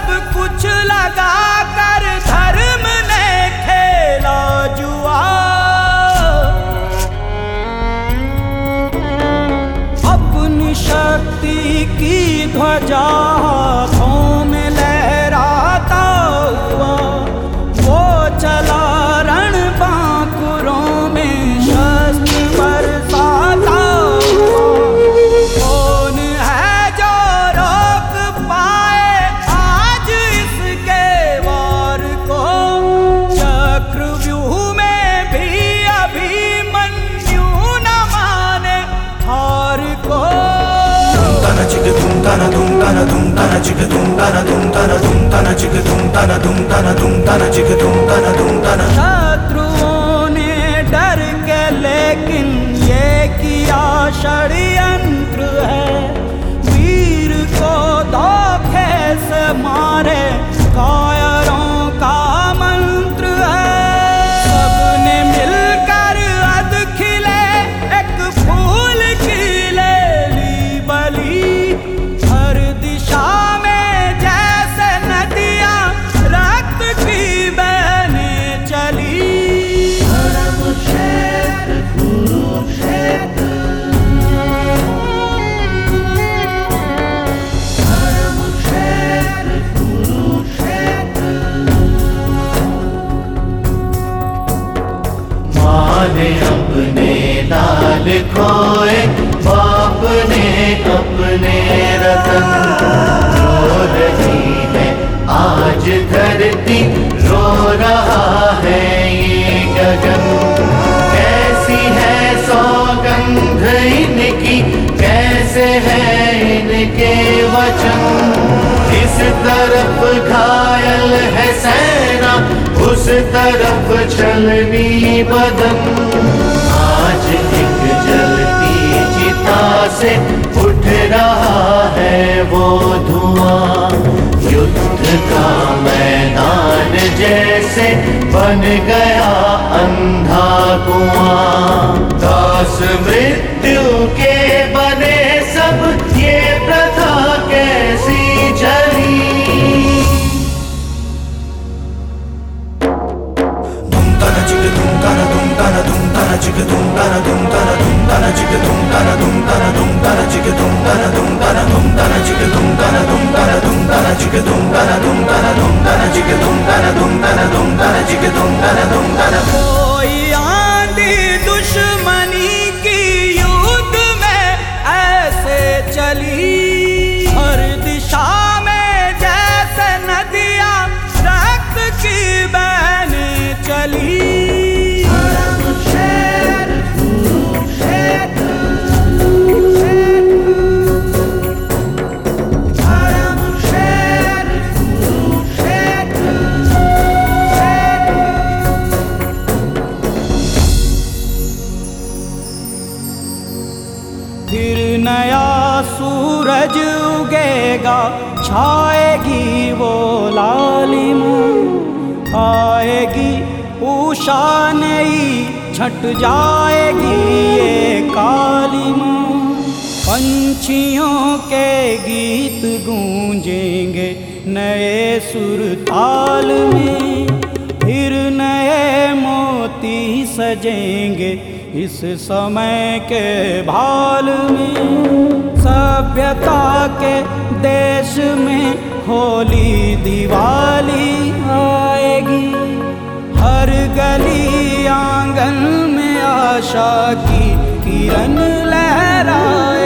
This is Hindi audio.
सब कुछ लगा कर धर्म ने खेला जुआ। अपनी शक्ति की ध्वजा हाथों में लहराता हुआ वो चला रण बांकुरों में शस्त्र बरसाता हुआ। कौन है जो रोक पाए आज इसके वार को? चक्रव्यूह में भी अभिमन्यु न माने हार को। शत्रुओं ने डर के लेकिन ये किया षड्यंत्र है। वीर को धोखे से मारे कायरों का मंत्र है। सबने मिलकर अध खिले एक फूल की ले ली बलि। हर दिशा में जैसे नदियां रक्त की बहने चली। माँ ने अपने लाल खोए, बाप ने अपने रतन। रो रही है आज धरती, रो रहा है ये गगन। कैसी है सौगंध इनकी, कैसे है इनके वचन। इस तरफ घायल है सेना, उस तरफ छलनी बदन। आज एक जलती चिता से उठ रहा है वो धुआं। युद्ध का मैदान जैसे बन गया अंधा कुआं। दास मृत्यु के बने सब, ये प्रथा कैसी चली। कोई आंधी दुश्मनी की युद्ध में ऐसे चली। हर दिशा में जैसे नदियां रक्त की बहने चली। फिर नया सूरज उगेगा, छाएगी वो लालिमा। आएगी उषा नई, छट जाएगी ये कालिमा। पंछियों के गीत गूंजेंगे नए सुर ताल में। फिर नए मोती सजेंगे इस समय के भाल में। सभ्यता के देश में होली दिवाली आएगी। हर गली आंगन में आशा की किरण लहराएगी।